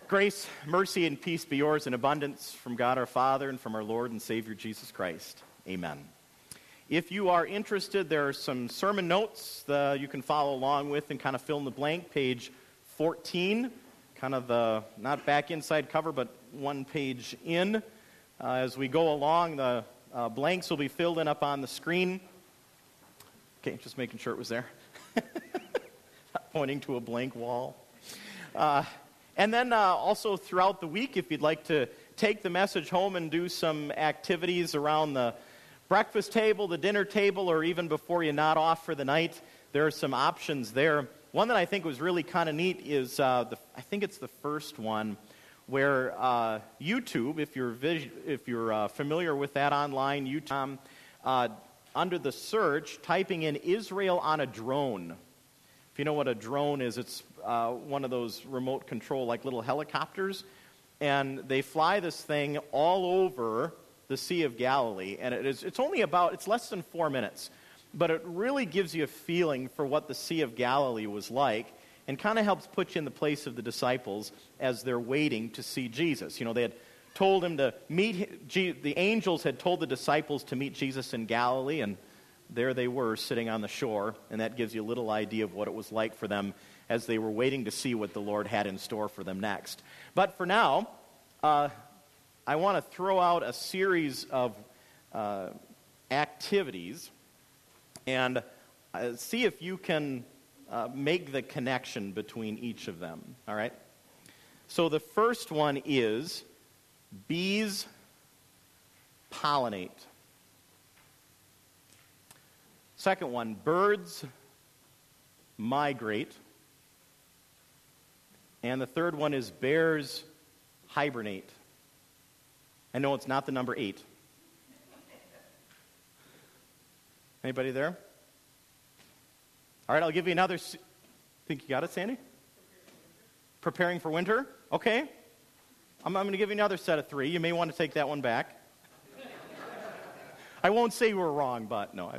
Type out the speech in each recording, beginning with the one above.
Grace, mercy, and peace be yours in abundance from God our Father and from our Lord and Savior Jesus Christ. Amen. If you are interested, there are some sermon notes that you can follow along with and kind of fill in the blank. Page 14, kind of the, not back inside cover, but one page in. As we go along, the blanks will be filled in up on the screen. Okay, just making sure it was there. Not pointing to a blank wall. And then also throughout the week, if you'd like to take the message home and do some activities around the breakfast table, the dinner table, or even before you nod off for the night, there are some options there. One that I think was really kind of neat is, I think it's the first one, where YouTube, if you're familiar with that online, YouTube, under the search, typing in Israel on a drone. If you know what a drone is, it's one of those remote control, like little helicopters, and they fly this thing all over the Sea of Galilee, and it's less than 4 minutes, but it really gives you a feeling for what the Sea of Galilee was like, and kind of helps put you in the place of the disciples as they're waiting to see Jesus. You know, they had told him to meet, the angels had told the disciples to meet Jesus in Galilee, and there they were sitting on the shore, and that gives you a little idea of what it was like for them as they were waiting to see what the Lord had in store for them next. But for now, I want to throw out a series of activities and see if you can make the connection between each of them, all right? So the first one is bees pollinate. Second one, birds migrate. And the third one is bears hibernate. I know it's not the number 8. Anybody there? All right, I'll give you another. Think you got it, Sandy? Preparing for winter? Okay. I'm going to give you another set of 3. You may want to take that one back. I won't say you were wrong, but no.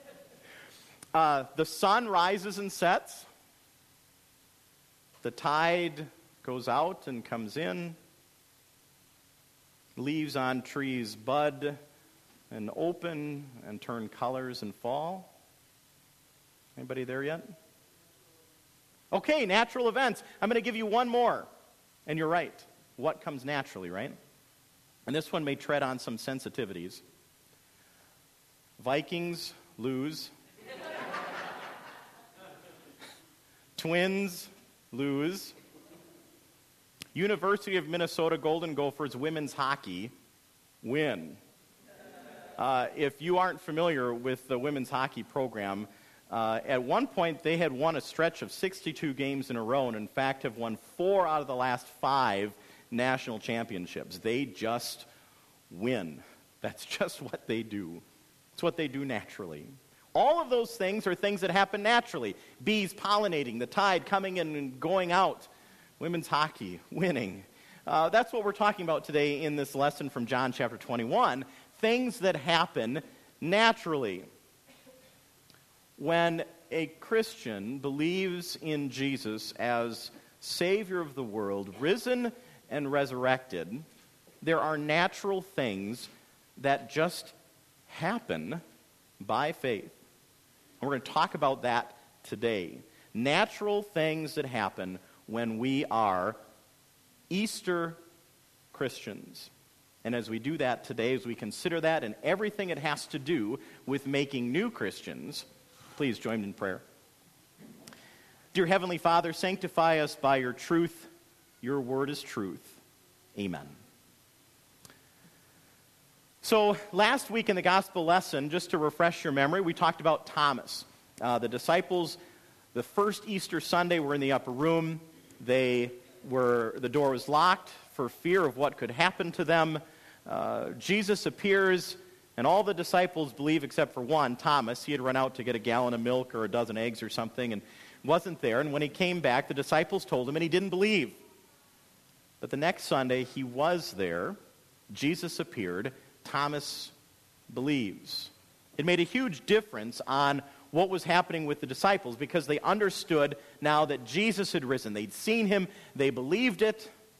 The sun rises and sets. The tide goes out and comes in. Leaves on trees bud and open and turn colors and fall. Anybody there yet? Okay, natural events. I'm going to give you one more. And you're right. What comes naturally, right? And this one may tread on some sensitivities. Vikings lose. Twins lose. University of Minnesota Golden Gophers women's hockey win. If you aren't familiar with the women's hockey program, at one point they had won a stretch of 62 games in a row, and in fact have won 4 out of the last 5 national championships. They just win. That's just what they do. It's what they do naturally. All of those things are things that happen naturally. Bees pollinating, the tide coming in and going out, women's hockey winning. That's what we're talking about today in this lesson from John chapter 21. Things that happen naturally. When a Christian believes in Jesus as Savior of the world, risen and resurrected, there are natural things that just happen by faith. And we're going to talk about that today. Natural things that happen when we are Easter Christians. And as we do that today, as we consider that and everything it has to do with making new Christians, please join me in prayer. Dear Heavenly Father, sanctify us by your truth. Your word is truth. Amen. So last week in the gospel lesson, just to refresh your memory, we talked about Thomas. The disciples, the first Easter Sunday, were in the upper room. The door was locked for fear of what could happen to them. Jesus appears, and all the disciples believe except for one, Thomas. He had run out to get a gallon of milk or a dozen eggs or something and wasn't there. And when he came back, the disciples told him, and he didn't believe. But the next Sunday, he was there. Jesus appeared. Thomas believes. It made a huge difference on what was happening with the disciples because they understood now that Jesus had risen. They'd seen him, they believed it,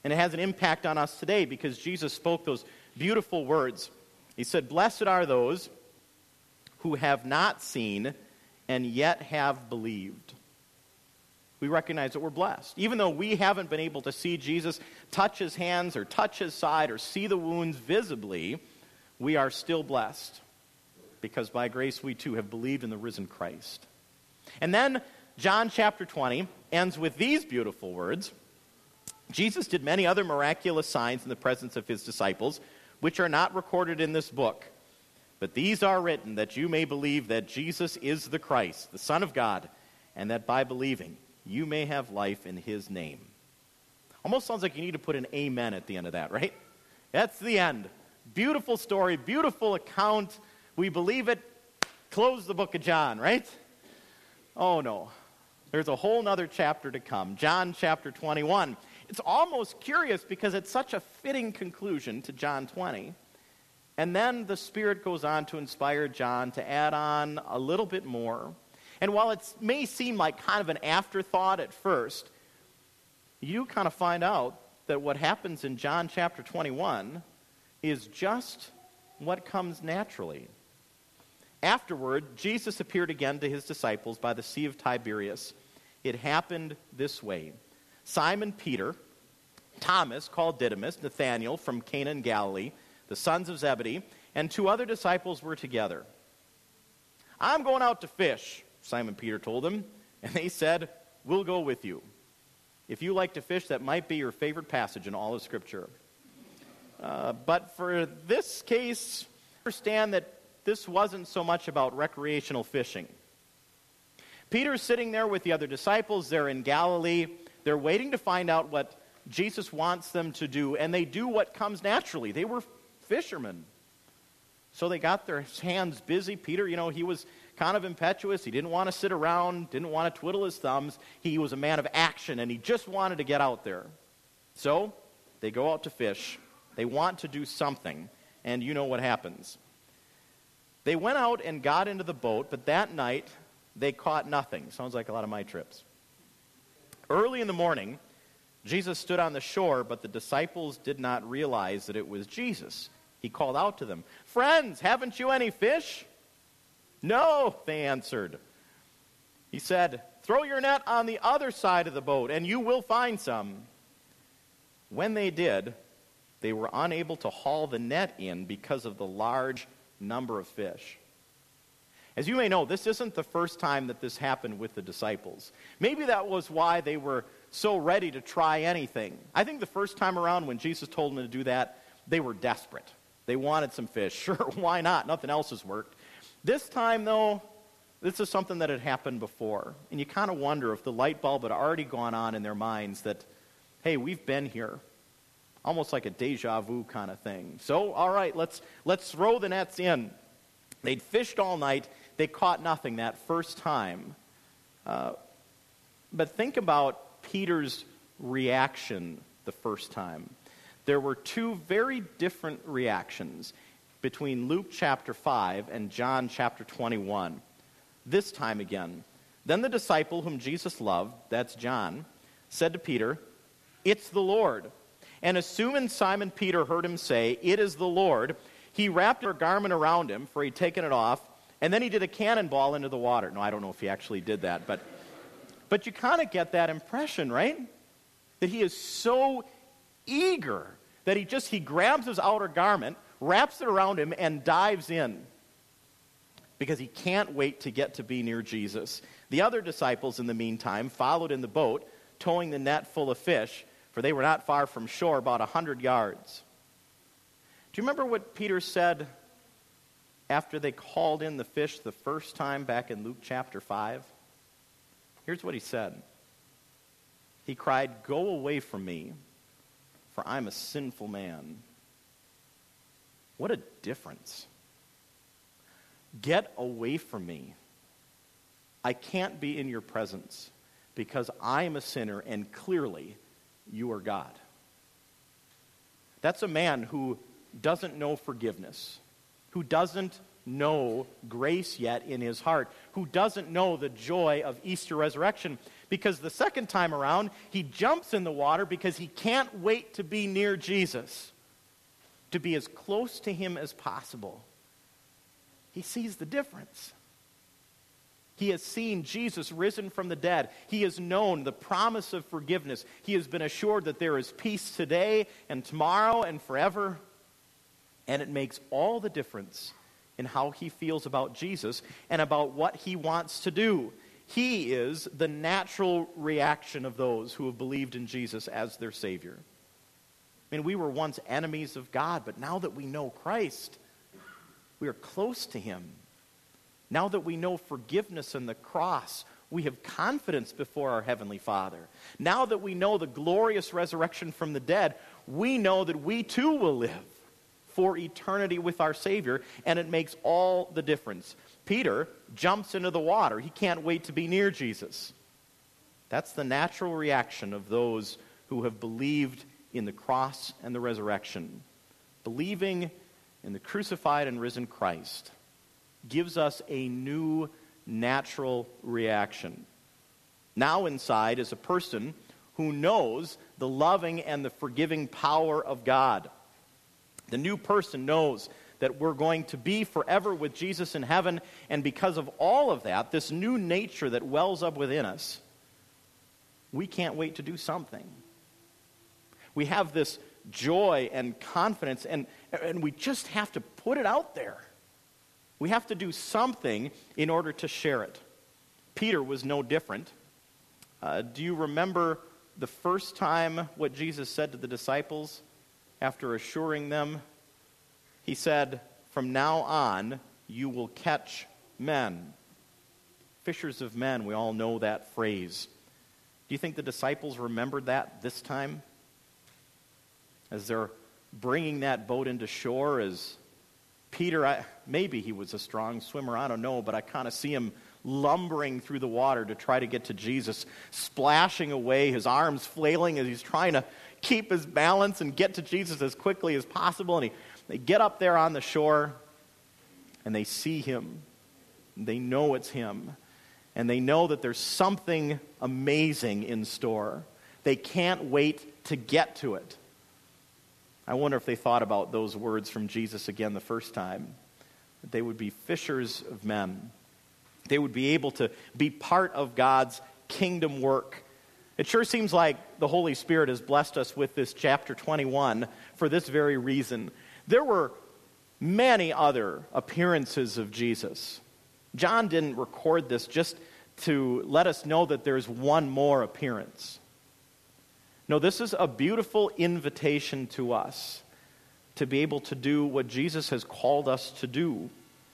And it has an impact on us today because Jesus spoke those beautiful words. He said, "Blessed are those who have not seen and yet have believed." We recognize that we're blessed. Even though we haven't been able to see Jesus, touch his hands or touch his side or see the wounds visibly, we are still blessed because by grace we too have believed in the risen Christ. And then John chapter 20 ends with these beautiful words. Jesus did many other miraculous signs in the presence of his disciples, which are not recorded in this book. But these are written that you may believe that Jesus is the Christ, the Son of God, and that by believing you may have life in his name. Almost sounds like you need to put an amen at the end of that, right? That's the end. Beautiful story, beautiful account. We believe it. Close the book of John, right? Oh no. There's a whole nother chapter to come. John chapter 21. It's almost curious because it's such a fitting conclusion to John 20. And then the Spirit goes on to inspire John to add on a little bit more. And while it may seem like kind of an afterthought at first, you kind of find out that what happens in John chapter 21 is just what comes naturally. Afterward, Jesus appeared again to his disciples by the Sea of Tiberias. It happened this way. Simon Peter, Thomas, called Didymus, Nathanael from Cana in Galilee, the sons of Zebedee, and 2 other disciples were together. "I'm going out to fish," Simon Peter told them, and they said, "We'll go with you." If you like to fish, that might be your favorite passage in all of Scripture. But for this case, understand that this wasn't so much about recreational fishing. Peter's sitting there with the other disciples. They're in Galilee. They're waiting to find out what Jesus wants them to do, and they do what comes naturally. They were fishermen. So they got their hands busy. Peter, he was kind of impetuous. He didn't want to sit around, didn't want to twiddle his thumbs. He was a man of action, and he just wanted to get out there. So they go out to fish. They want to do something, and you know what happens. They went out and got into the boat, but that night they caught nothing. Sounds like a lot of my trips. Early in the morning, Jesus stood on the shore, but the disciples did not realize that it was Jesus. He called out to them, "Friends, haven't you any fish?" "No," they answered. He said, "Throw your net on the other side of the boat, and you will find some." When they did, they were unable to haul the net in because of the large number of fish. As you may know, this isn't the first time that this happened with the disciples. Maybe that was why they were so ready to try anything. I think the first time around when Jesus told them to do that, they were desperate. They wanted some fish. Sure, why not? Nothing else has worked. This time, though, this is something that had happened before. And you kind of wonder if the light bulb had already gone on in their minds that, hey, we've been here. Almost like a deja vu kind of thing. So, all right, let's throw the nets in. They'd fished all night. They caught nothing that first time. But think about Peter's reaction the first time. There were 2 very different reactions between Luke chapter 5 and John chapter 21. This time again. Then the disciple whom Jesus loved, that's John, said to Peter, "It's the Lord." And as soon as Simon Peter heard him say, "It is the Lord," he wrapped a garment around him, for he'd taken it off, and then he did a cannonball into the water. No, I don't know if he actually did that, but you kind of get that impression, right? That he is so eager that he grabs his outer garment, wraps it around him, and dives in because he can't wait to get to be near Jesus. The other disciples, in the meantime, followed in the boat, towing the net full of fish, for they were not far from shore, about 100 yards. Do you remember what Peter said after they called in the fish the first time back in Luke chapter 5? Here's what he said. He cried, "Go away from me, for I'm a sinful man." What a difference. Get away from me. I can't be in your presence because I am a sinner and clearly you are God. That's a man who doesn't know forgiveness, who doesn't know grace yet in his heart, who doesn't know the joy of Easter resurrection. Because the second time around, he jumps in the water because he can't wait to be near Jesus, to be as close to him as possible. He sees the difference. He has seen Jesus risen from the dead. He has known the promise of forgiveness. He has been assured that there is peace today and tomorrow and forever. And it makes all the difference in how he feels about Jesus and about what he wants to do. He is the natural reaction of those who have believed in Jesus as their Savior. I mean, we were once enemies of God, but now that we know Christ, we are close to him. Now that we know forgiveness and the cross, we have confidence before our Heavenly Father. Now that we know the glorious resurrection from the dead, we know that we too will live for eternity with our Savior, and it makes all the difference. Peter jumps into the water. He can't wait to be near Jesus. That's the natural reaction of those who have believed in the cross and the resurrection. Believing in the crucified and risen Christ gives us a new natural reaction. Now inside is a person who knows the loving and the forgiving power of God. The new person knows that we're going to be forever with Jesus in heaven, and because of all of that, this new nature that wells up within us, we can't wait to do something. We have this joy and confidence, and we just have to put it out there. We have to do something in order to share it. Peter was no different. Do you remember the first time what Jesus said to the disciples after assuring them? He said, "From now on, you will catch men." Fishers of men, we all know that phrase. Do you think the disciples remembered that this time? As they're bringing that boat into shore, as Peter, maybe he was a strong swimmer, I don't know, but I kind of see him lumbering through the water to try to get to Jesus, splashing away, his arms flailing as he's trying to keep his balance and get to Jesus as quickly as possible. And they get up there on the shore, and they see him. They know it's him. And they know that there's something amazing in store. They can't wait to get to it. I wonder if they thought about those words from Jesus again the first time. That they would be fishers of men. They would be able to be part of God's kingdom work. It sure seems like the Holy Spirit has blessed us with this chapter 21 for this very reason. There were many other appearances of Jesus. John didn't record this just to let us know that there's one more appearance. No, this is a beautiful invitation to us to be able to do what Jesus has called us to do.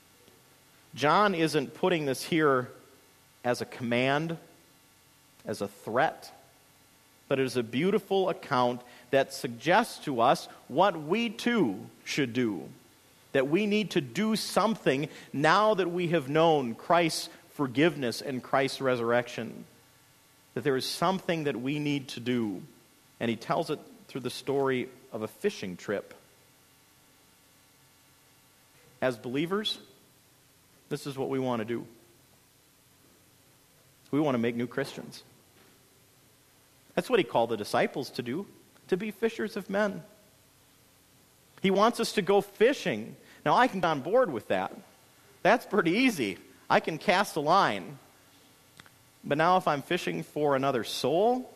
John isn't putting this here as a command, as a threat, but as a beautiful account that suggests to us what we too should do. That we need to do something now that we have known Christ's forgiveness and Christ's resurrection. That there is something that we need to do. And he tells it through the story of a fishing trip. As believers, this is what we want to do. We want to make new Christians. That's what he called the disciples to do, to be fishers of men. He wants us to go fishing. Now, I can get on board with that. That's pretty easy. I can cast a line. But now if I'm fishing for another soul,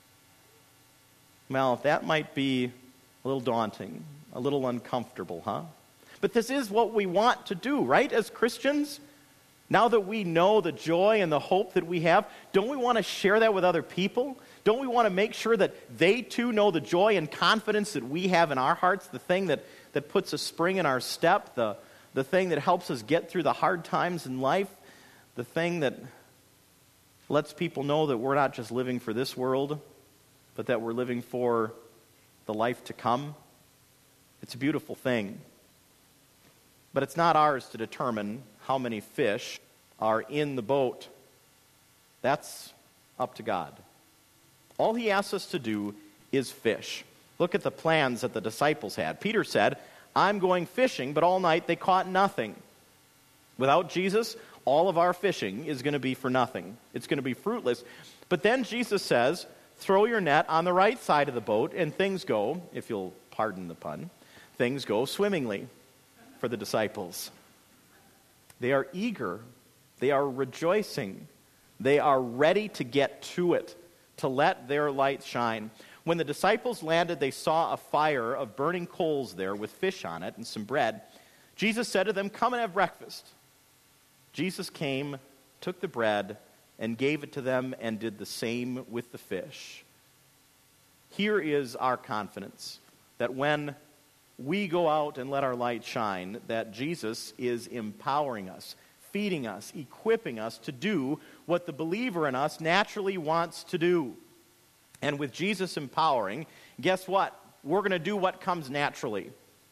well, that might be a little daunting, a little uncomfortable, huh? But this is what we want to do, right, as Christians? Now that we know the joy and the hope that we have, don't we want to share that with other people? Don't we want to make sure that they too know the joy and confidence that we have in our hearts, the thing that puts a spring in our step, the thing that helps us get through the hard times in life, the thing that lets people know that we're not just living for this world, but that we're living for the life to come? It's a beautiful thing. But it's not ours to determine how many fish are in the boat. That's up to God. All he asks us to do is fish. Look at the plans that the disciples had. Peter said, "I'm going fishing," but all night they caught nothing. Without Jesus, all of our fishing is going to be for nothing. It's going to be fruitless. But then Jesus says, throw your net on the right side of the boat, and things go, if you'll pardon the pun, things go swimmingly for the disciples. They are eager. They are rejoicing. They are ready to get to it, to let their light shine. When the disciples landed, they saw a fire of burning coals there with fish on it and some bread. Jesus said to them, come and have breakfast. Jesus came, took the bread, and gave it to them, and did the same with the fish. Here is our confidence, that when we go out and let our light shine, that Jesus is empowering us, feeding us, equipping us to do what the believer in us naturally wants to do. And with Jesus empowering, guess what? We're going to do what comes naturally.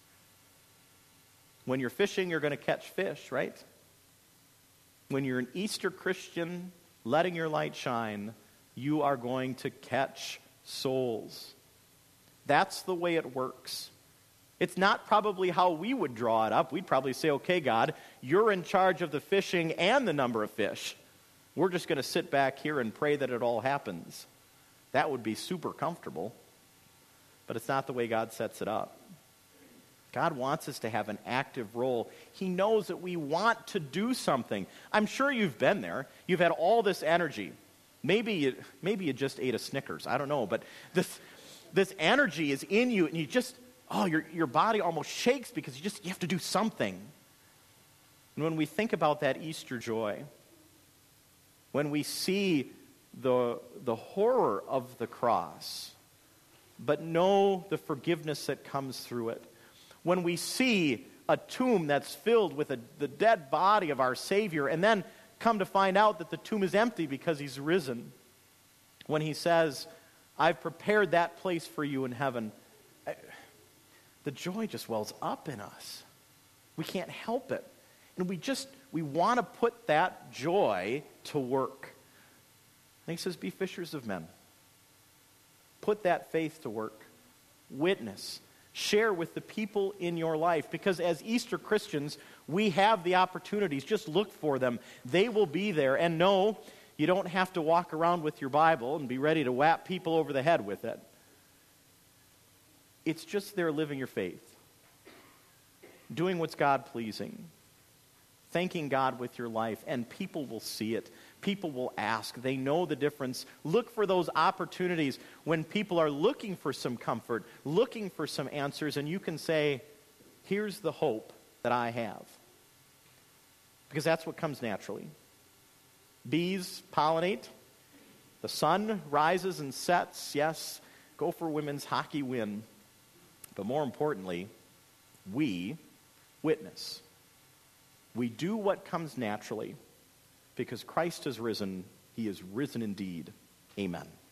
When you're fishing, you're going to catch fish, right? When you're an Easter Christian, letting your light shine, you are going to catch souls. That's the way it works. It's not probably how we would draw it up. We'd probably say, okay, God, you're in charge of the fishing and the number of fish. We're just going to sit back here and pray that it all happens. That would be super comfortable. But it's not the way God sets it up. God wants us to have an active role. He knows that we want to do something. I'm sure you've been there. You've had all this energy. Maybe you just ate a Snickers. I don't know. But this energy is in you, and you just, your body almost shakes because you have to do something. And when we think about that Easter joy, when we see the horror of the cross, but know the forgiveness that comes through it, when we see a tomb that's filled with the dead body of our Savior, and then come to find out that the tomb is empty because he's risen, when he says, I've prepared that place for you in heaven, the joy just wells up in us. We can't help it. And we want to put that joy to work. And he says, be fishers of men. Put that faith to work. Witness. Share with the people in your life. Because as Easter Christians, we have the opportunities. Just look for them. They will be there. And no, you don't have to walk around with your Bible and be ready to whap people over the head with it. It's just there living your faith. Doing what's God-pleasing. Thanking God with your life. And people will see it. People will ask. They know the difference. Look for those opportunities when people are looking for some comfort, looking for some answers, and you can say, here's the hope that I have. Because that's what comes naturally. Bees pollinate. The sun rises and sets. Yes, Gopher women's hockey win. But more importantly, we witness. We do what comes naturally. Because Christ has risen, he is risen indeed. Amen.